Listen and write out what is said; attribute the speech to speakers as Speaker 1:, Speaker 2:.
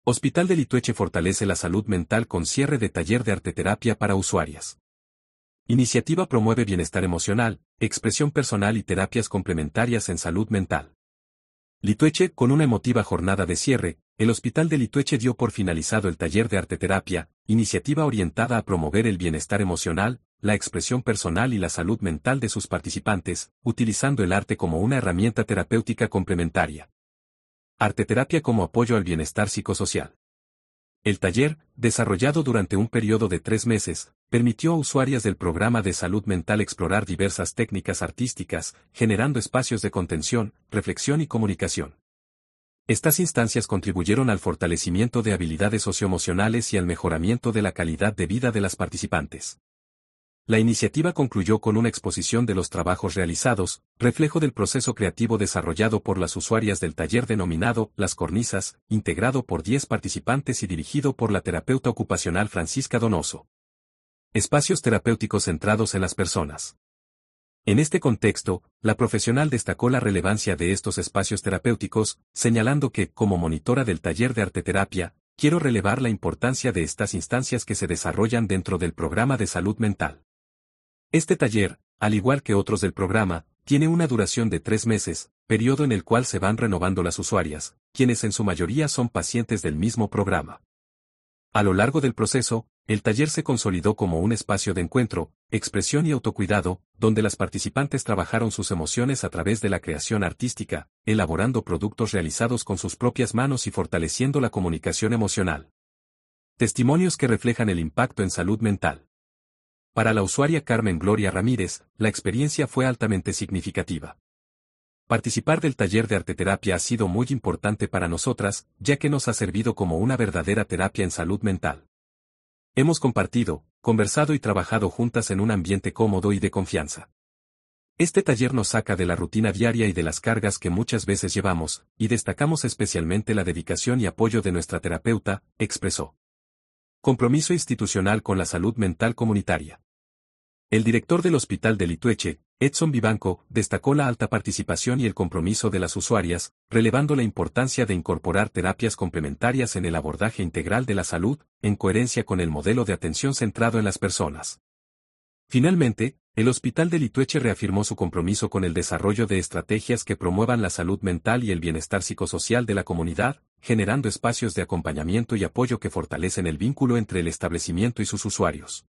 Speaker 1: Hospital de Litueche fortalece la salud mental con cierre de taller de arteterapia para usuarias. Iniciativa promueve bienestar emocional, expresión personal y terapias complementarias en salud mental. Litueche, con una emotiva jornada de cierre, el Hospital de Litueche dio por finalizado el taller de arteterapia, iniciativa orientada a promover el bienestar emocional, la expresión personal y la salud mental de sus participantes, utilizando el arte como una herramienta terapéutica complementaria. Arteterapia como apoyo al bienestar psicosocial. El taller, desarrollado durante un periodo de 3 meses, permitió a usuarias del programa de salud mental explorar diversas técnicas artísticas, generando espacios de contención, reflexión y comunicación. Estas instancias contribuyeron al fortalecimiento de habilidades socioemocionales y al mejoramiento de la calidad de vida de las participantes. La iniciativa concluyó con una exposición de los trabajos realizados, reflejo del proceso creativo desarrollado por las usuarias del taller denominado Las Cornisas, integrado por 10 participantes y dirigido por la terapeuta ocupacional Francisca Donoso. Espacios terapéuticos centrados en las personas. En este contexto, la profesional destacó la relevancia de estos espacios terapéuticos, señalando que, como monitora del taller de arteterapia, quiero relevar la importancia de estas instancias que se desarrollan dentro del programa de salud mental. Este taller, al igual que otros del programa, tiene una duración de 3 meses, periodo en el cual se van renovando las usuarias, quienes en su mayoría son pacientes del mismo programa. A lo largo del proceso, el taller se consolidó como un espacio de encuentro, expresión y autocuidado, donde las participantes trabajaron sus emociones a través de la creación artística, elaborando productos realizados con sus propias manos y fortaleciendo la comunicación emocional. Testimonios que reflejan el impacto en salud mental. Para la usuaria Carmen Gloria Ramírez, la experiencia fue altamente significativa. Participar del taller de arteterapia ha sido muy importante para nosotras, ya que nos ha servido como una verdadera terapia en salud mental. Hemos compartido, conversado y trabajado juntas en un ambiente cómodo y de confianza. Este taller nos saca de la rutina diaria y de las cargas que muchas veces llevamos, y destacamos especialmente la dedicación y apoyo de nuestra terapeuta, expresó. Compromiso institucional con la salud mental comunitaria. El director del Hospital de Litueche, Edson Vivanco, destacó la alta participación y el compromiso de las usuarias, relevando la importancia de incorporar terapias complementarias en el abordaje integral de la salud, en coherencia con el modelo de atención centrado en las personas. Finalmente, el Hospital de Litueche reafirmó su compromiso con el desarrollo de estrategias que promuevan la salud mental y el bienestar psicosocial de la comunidad, generando espacios de acompañamiento y apoyo que fortalecen el vínculo entre el establecimiento y sus usuarios.